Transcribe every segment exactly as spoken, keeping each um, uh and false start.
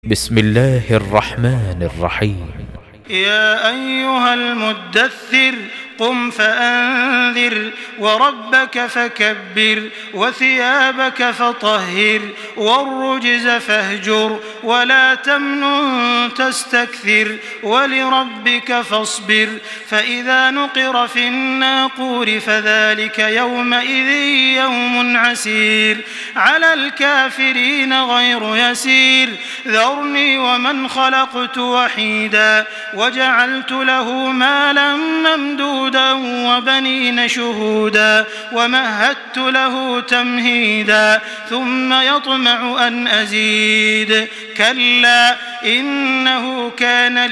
بسم الله الرحمن الرحيم. يا أيها المدثر قم فأنذر وربك فكبر وثيابك فطهر والرجز فاهجر ولا تمنن تستكثر ولربك فاصبر فإذا نقر في الناقور فذلك يومئذ يوم عسير على الكافرين غير يسير ذرني ومن خلقت وحيدا وجعلت له مالا ممدودا وبنين شهودا ومهدت له تمهيدا ثم يطمع أن أزيد كلا إنه كان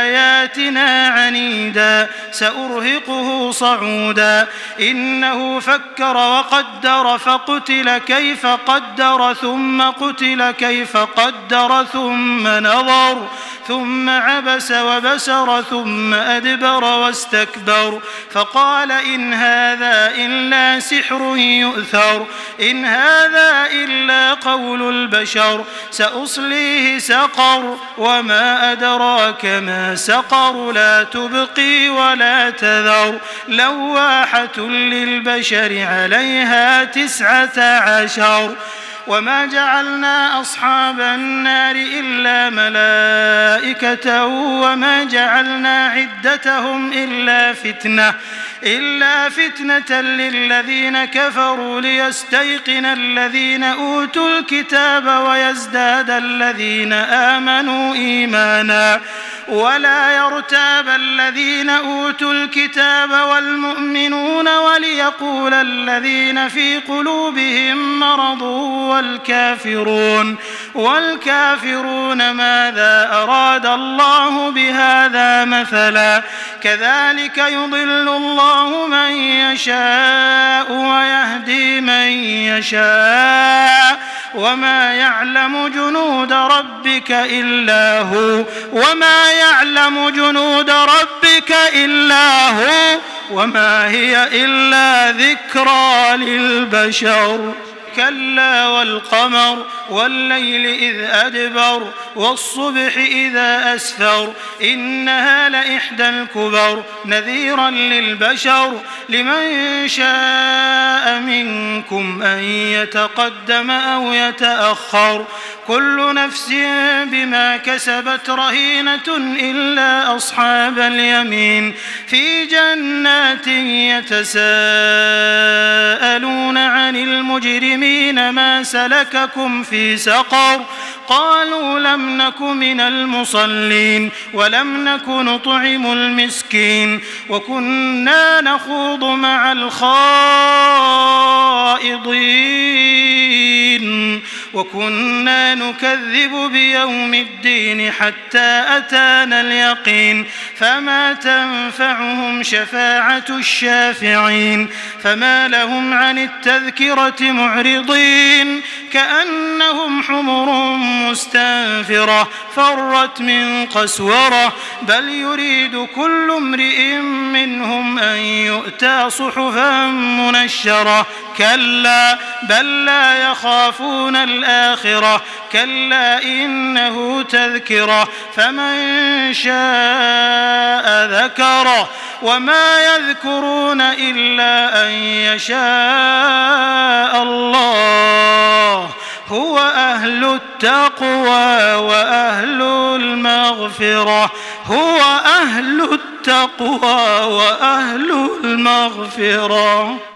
لآياتنا عنيدا سأرهقه صعودا إنه فكر وقدر فقتل كيف قدر ثم قتل كيف قدر ثم نظر ثم عبس وبسر ثم أدبر واستكبر فقال إن هذا إلا سحر يؤثر إن هذا إلا قول البشر سأصليه سقر وما أدراك ما سقر لا تبقي ولا تذر لواحة للبشر عليها تسعة عشر وما جعلنا أصحاب النار إلا ملائكة وما جعلنا عدتهم إلا فتنة إلا فتنة للذين كفروا ليستيقن الذين أوتوا الكتاب ويزداد الذين آمنوا إيمانا ولا يرتاب الذين أوتوا الكتاب والمؤمنون وليقول الذين في قلوبهم مرض والكافرون والكافرون ماذا أراد الله بهذا مثلا كذلك يضل الله من يشاء ويهدي من يشاء وما يعلم جنود ربك إلا هو وما يعلم جنود ربك إلا هو وما هي إلا ذكرى للبشر كلا والقمر والليل إذ أدبر والصبح إذا أسفر إنها لإحدى الكبر نذيرا للبشر لمن شاء منكم أن يتقدم أو يتأخر كل نفس بما كسبت رهينة إلا أصحاب اليمين في جنات يتساءلون عن المجرمين ما سلككم في سقر قالوا لم نك من المصلين ولم نك نطعم المسكين وكنا نخوض مع الخائضين وكنا نكذب بيوم الدين حتى أتانا اليقين فما تنفعهم شفاعة الشافعين فما لهم عن التذكرة معرضين كأنهم حمر مستنفرة فرت من قسورة بل يريد كل امرئ منهم أن يؤتى صحفا منشرة كلا بل لا يخافون الآخرة كلا إنه تذكرة فمن شاء ذكره وما يذكرون إلا أن يشاء الله هو أهل التقوى وأهل المغفرة هو أهل التقوى وأهل المغفرة.